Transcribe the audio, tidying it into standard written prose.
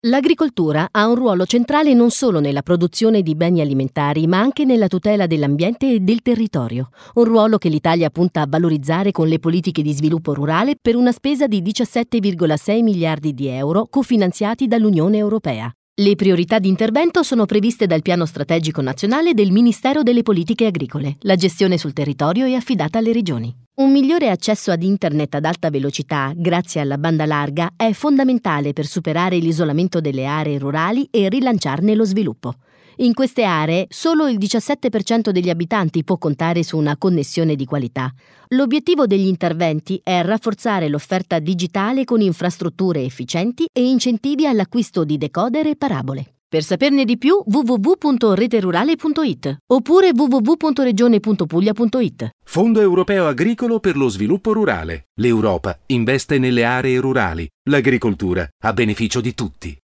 L'agricoltura ha un ruolo centrale non solo nella produzione di beni alimentari, ma anche nella tutela dell'ambiente e del territorio. Un ruolo che l'Italia punta a valorizzare con le politiche di sviluppo rurale per una spesa di 17,6 miliardi di euro cofinanziati dall'Unione Europea. Le priorità di intervento sono previste dal Piano Strategico Nazionale del Ministero delle Politiche Agricole. La gestione sul territorio è affidata alle regioni. Un migliore accesso ad Internet ad alta velocità, grazie alla banda larga, è fondamentale per superare l'isolamento delle aree rurali e rilanciarne lo sviluppo. In queste aree, solo il 17% degli abitanti può contare su una connessione di qualità. L'obiettivo degli interventi è rafforzare l'offerta digitale con infrastrutture efficienti e incentivi all'acquisto di decoder e parabole. Per saperne di più, www.reterurale.it oppure www.regione.puglia.it. Fondo Europeo Agricolo per lo Sviluppo Rurale. L'Europa investe nelle aree rurali. L'agricoltura a beneficio di tutti.